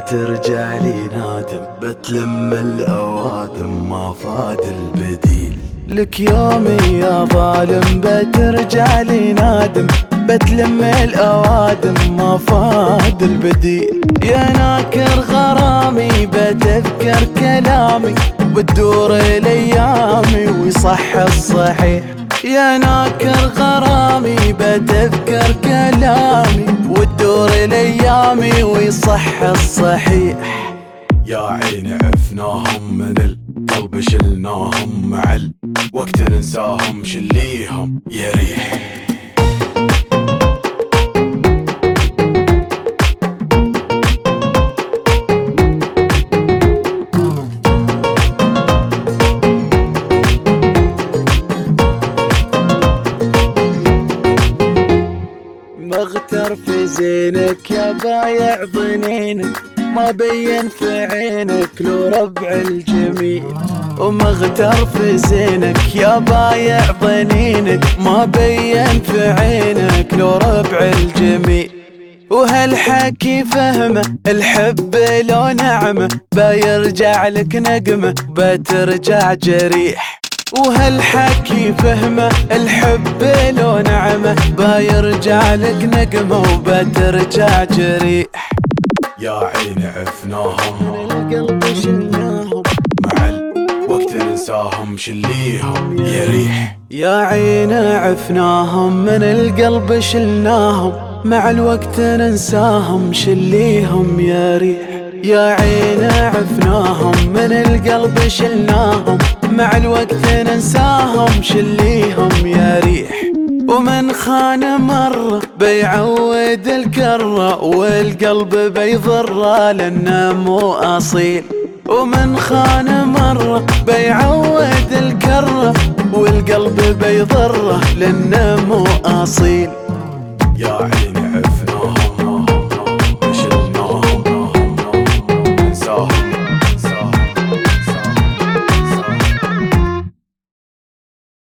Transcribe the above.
بترجع لي نادم، بتلم الأوادم ما فاد البديل. لك يومي يا ظالم بترجع لي نادم، بتلم الأوادم ما فاد البديل. يا ناكر غرامي بتذكر كلامي، وبتدور ليامي ويصح الصحيح. يا ناكر غرامي بتذكر كلامي، وتدور ليامي ويصح الصحيح. يا عيني عفناهم من القلب شلناهم، مع الوقت ننساهم شليهم يريح. مغتر في زينك يا بايع ظنينك، ما بين في عينك لو ربع الجميل. ومغتر في زينك يا بايع ظنينك، ما بين في عينك لو ربع الجميل. وهالحكي فهمه الحب لو نعمه، بيرجع لك نقمه بترجع جريح. وهالحكي فهمه الحب لو نعمه، بيرجع لك نقمه وبترجع جريح. يا عيني عفناهم من القلب شلناهم، مع الوقت ننساهم شليهم يريح. يا عيني عفناهم من القلب شلناهم، مع الوقت ننساهم شليهم يا ريح. يا عيني عفناهم من القلب شلناهم، مع الوقت ننساهم شليهم يا ريح. ومن خان مرة بيعود الكرة، والقلب بيضره لأنه مو أصيل. ومن خان مرة بيعود الكرة، والقلب بيضره لأنه مو أصيل. يا عيني